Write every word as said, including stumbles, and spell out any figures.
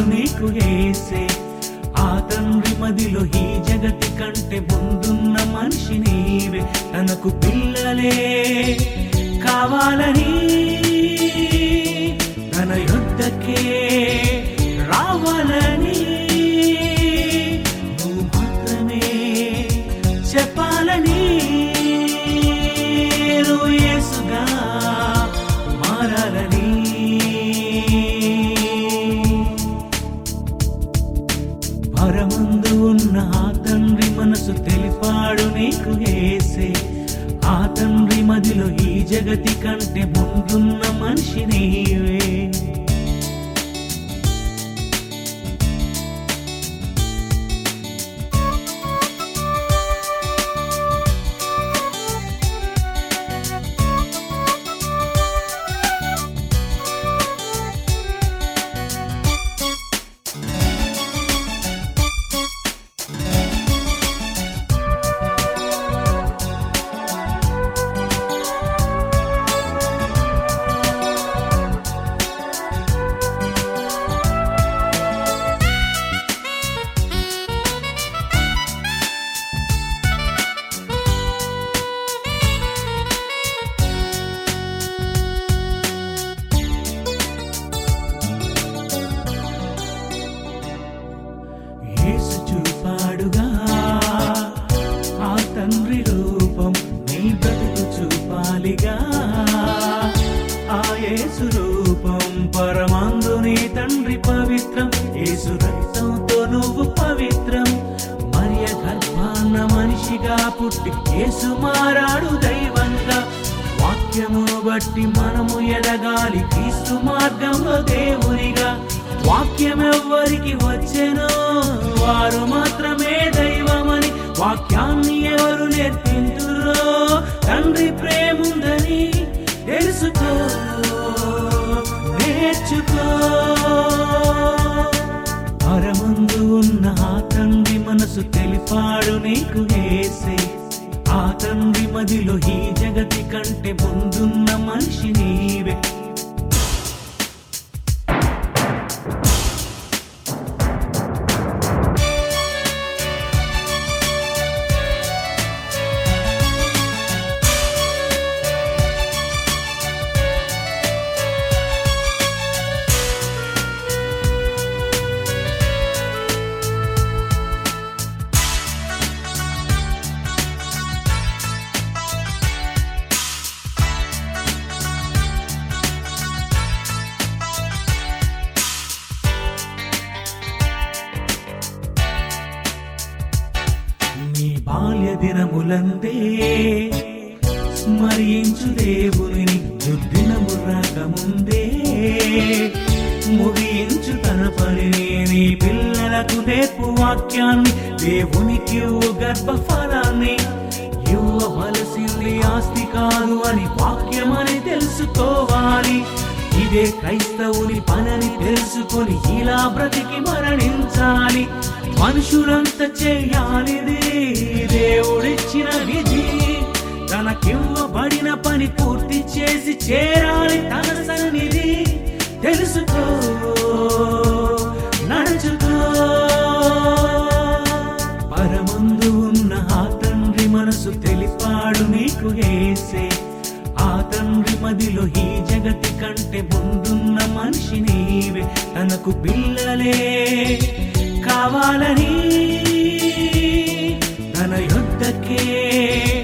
నీకు యేసే. ఆ తండ్రి మదిలో ఈ జగతి కంటే ముందున్న మనిషి నీవే. తనకు పిల్లలే కావాలని తన యుద్ధకే రావాలని నువ్వు మాత్రమే చెప్పాలని నువ్వు యేసుగా మారాలని. పరమందు ఉన్న ఆ తండ్రి మనసు తెలిపాడు నీకు యేసే. ఆ తండ్రి మదిలో ఈ జగతి కంటే ముందున్న మనిషి నీవే. యేసు చూపాడుగా ఆ తండ్రి రూపం, నీ బ్రతుకు చూపాలిగా ఆ యేసు రూపం. పరమందు నీ తండ్రి పవిత్రం, యేసు రక్తంతో నువ్వు పవిత్రం. మరియ గర్భాన మనిషిగా పుట్టి యేసు మారాడు దైవంగా. వాక్యమును బట్టి మనము ఎదగాలి క్రీస్తు మార్గంలో దేవునిగా. వాక్యం ఎవ్వరికి వచ్చెనో వారు మాత్రమే దైవమని, వాక్యాన్ని ఎవరు నేర్పించురో తండ్రి ప్రేముందని తెలుసుకో, నేర్చుకో. పరమందు ఉన్న ఆ తండ్రి మనసు తెలిపాడు నీకు యేసే. ఆ తండ్రి మదిలో ఈ జగతి కంటే ముందున్న మనిషి నీవే. నీ బాల్య దినములందే స్మరించు దేవుని, దుర్దినము రాకముందే ముగించు తన పనిని. నీ పిల్లలకు నేర్పు వాక్యాన్ని, దేవునికి ఓ గర్భఫలాన్ని. ఇవ్వవలసింది ఆస్తి కాదు అని వాక్యమని తెలుసుకోవాలి. ఇదే క్రైస్తవుని పనని తెలుసుకొని ఇలా బ్రతికి మరణించాలి. మనుషులంతా చేయాలిది దేవుడిచ్చిన విధి. తనకివ్వబడిన పని పూర్తి చేసి చేరాలి తన సన్నిధి. తెలుసుకో, నడుచుకో. పరమందు ఉన్న ఆ తండ్రి మనసు తెలిపాడు నీకు యేసే. ఆ తండ్రి మదిలో ఈ జగతి కంటే ముందున్న మనిషి నీవే. తనకు పిల్లలే కావాలని తన యుద్ధకే